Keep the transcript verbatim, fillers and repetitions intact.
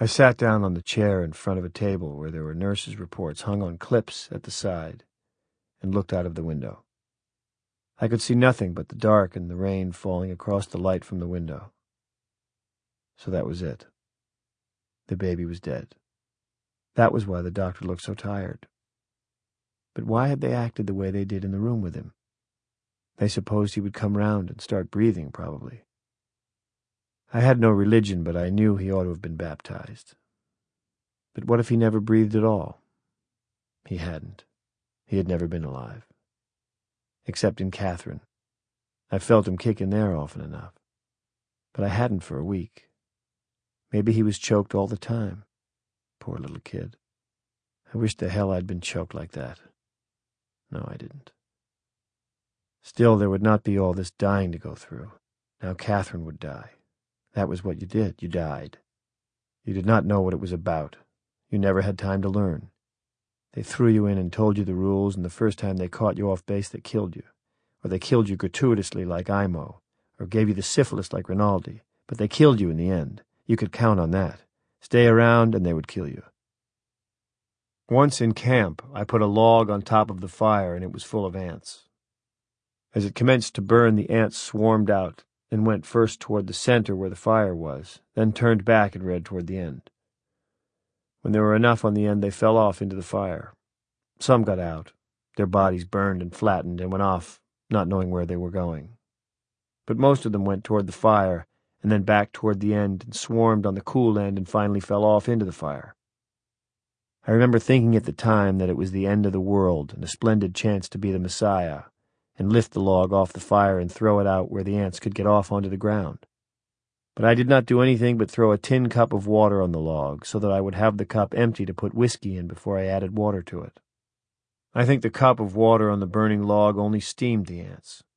I sat down on the chair in front of a table where there were nurses' reports hung on clips at the side and looked out of the window. I could see nothing but the dark and the rain falling across the light from the window. So that was it. The baby was dead. That was why the doctor looked so tired. But why had they acted the way they did in the room with him? They supposed he would come round and start breathing, probably. I had no religion, but I knew he ought to have been baptized. But what if he never breathed at all? He hadn't. He had never been alive. Except in Catherine. I felt him kick in there often enough. But I hadn't for a week. Maybe he was choked all the time. Poor little kid. I wish the hell I'd been choked like that. No, I didn't. Still, there would not be all this dying to go through. Now Catherine would die. That was what you did. You died. You did not know what it was about. You never had time to learn. They threw you in and told you the rules, and the first time they caught you off base, they killed you. Or they killed you gratuitously like Imo, or gave you the syphilis like Rinaldi. But they killed you in the end. You could count on that. Stay around, and they would kill you. Once in camp, I put a log on top of the fire, and it was full of ants. As it commenced to burn, the ants swarmed out and went first toward the center where the fire was, then turned back and ran toward the end. When there were enough on the end, they fell off into the fire. Some got out. Their bodies burned and flattened and went off, not knowing where they were going. But most of them went toward the fire, and then back toward the end and swarmed on the cool end and finally fell off into the fire. I remember thinking at the time that it was the end of the world and a splendid chance to be the Messiah, and lift the log off the fire and throw it out where the ants could get off onto the ground. But I did not do anything but throw a tin cup of water on the log so that I would have the cup empty to put whiskey in before I added water to it. I think the cup of water on the burning log only steamed the ants.